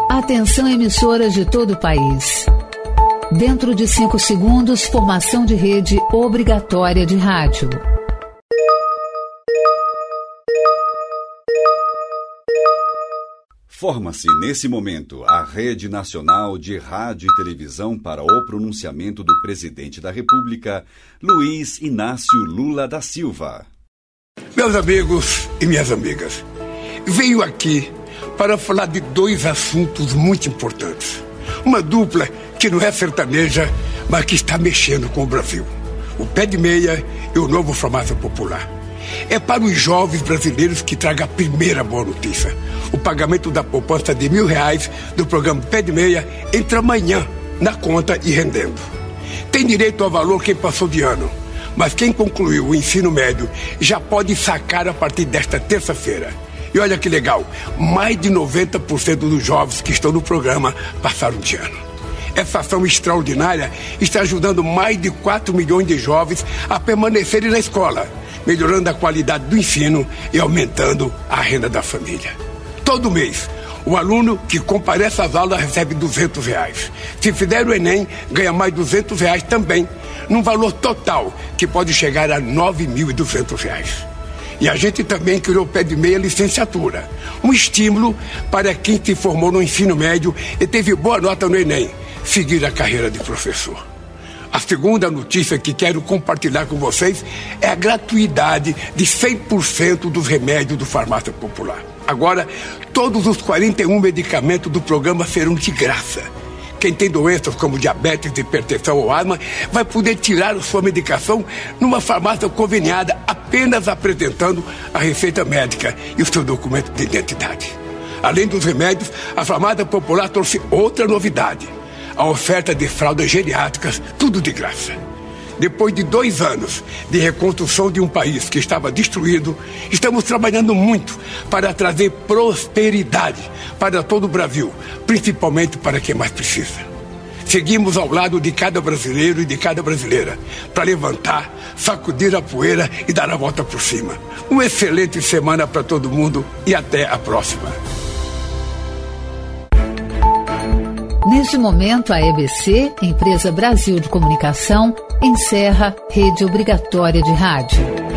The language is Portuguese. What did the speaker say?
Atenção, emissoras de todo o país. Dentro de 5 segundos, formação de rede obrigatória de rádio. Forma-se nesse momento a Rede Nacional de Rádio e Televisão para o pronunciamento do Presidente da República, Luiz Inácio Lula da Silva. Meus amigos e minhas amigas, venho aqui para falar de 2 assuntos muito importantes. Uma dupla que não é sertaneja, mas que está mexendo com o Brasil. O Pé de Meia e o novo Farmácia Popular. É para os jovens brasileiros que traga a primeira boa notícia. O pagamento da poupança de R$1.000 do programa Pé de Meia entra amanhã na conta e rendendo. Tem direito ao valor quem passou de ano, mas quem concluiu o ensino médio já pode sacar a partir desta terça-feira. E olha que legal, mais de 90% dos jovens que estão no programa passaram de ano. Essa ação extraordinária está ajudando mais de 4 milhões de jovens a permanecerem na escola, melhorando a qualidade do ensino e aumentando a renda da família. Todo mês, o aluno que comparece às aulas recebe R$200. Se fizer o Enem, ganha mais R$200 também, num valor total que pode chegar a R$9.200. E a gente também criou o Pé de Meia licenciatura, um estímulo para quem se formou no ensino médio e teve boa nota no Enem, seguir a carreira de professor. A segunda notícia que quero compartilhar com vocês é a gratuidade de 100% dos remédios do Farmácia Popular. Agora, todos os 41 medicamentos do programa serão de graça. Quem tem doenças como diabetes, hipertensão ou asma vai poder tirar a sua medicação numa farmácia conveniada, apenas apresentando a receita médica e o seu documento de identidade. Além dos remédios, a Farmácia Popular trouxe outra novidade: a oferta de fraldas geriátricas, tudo de graça. Depois de 2 anos de reconstrução de um país que estava destruído, estamos trabalhando muito para trazer prosperidade para todo o Brasil, principalmente para quem mais precisa. Seguimos ao lado de cada brasileiro e de cada brasileira para levantar, sacudir a poeira e dar a volta por cima. Uma excelente semana para todo mundo e até a próxima. Neste momento, a EBC, Empresa Brasil de Comunicação, encerra Rede Obrigatória de Rádio.